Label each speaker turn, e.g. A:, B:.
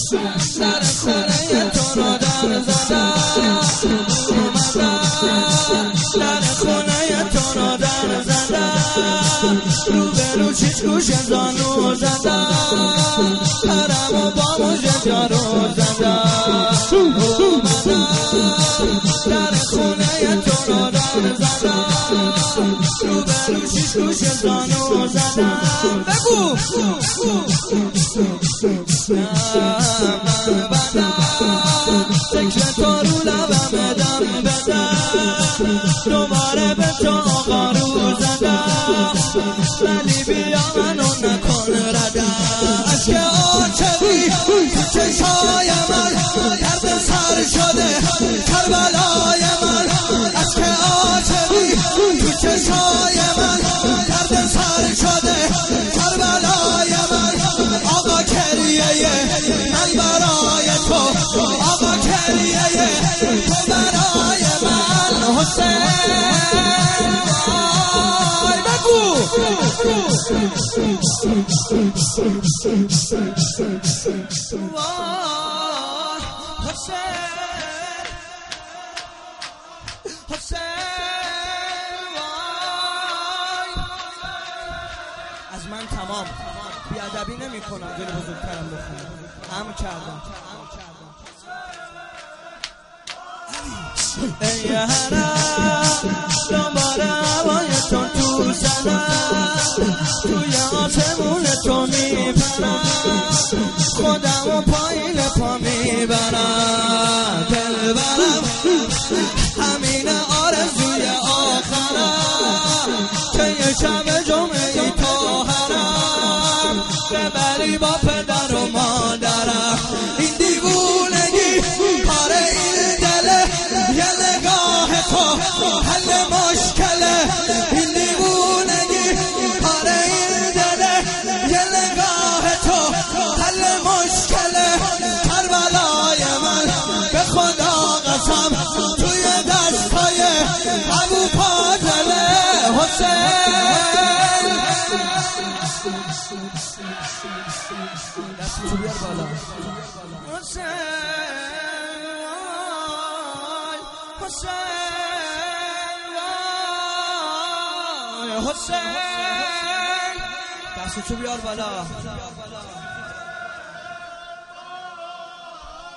A: در خونه تو رو در زدم اومدم در خونه تو رو در زدم رو به رو چیچ گوش زانو زدم حرم و با موجه جارو زدم اومدم در خونه تو رو در زدم رو به رو چیچ گوش زانو زدم بگو من بدم فکر تو رو لبم دم بدم دوباره به تو آقا رو زدم ولی بیا منو نکن ردم عشق عاشقی تو چشای من درد سر شده کربلای من عشق عاشقی تو چشای من درد سر شده کربلای من آقا کریه من برای تو آقا کریه تو برای من حسین بگو از من تمام بیادبی نمی کنم دل بزرگترم بخونم هم کردم ای حرم دوباره هوای تو زدم توی آسمون تو میپرم خودم و پایین پا میبرم دل برم همین آرزوی آخرم که یه شب جمعه تا حرم ببری با پدر و مادرم این دیوونگی کار این دله یه نگاه تو حل مشکله این دیوونگی کار این دله یه نگاه تو حل مشکله کربلای من به خدا قسم توی دستای ابو فاضله حسین دستو بیار بالا حسین حسین دستو بیار بالا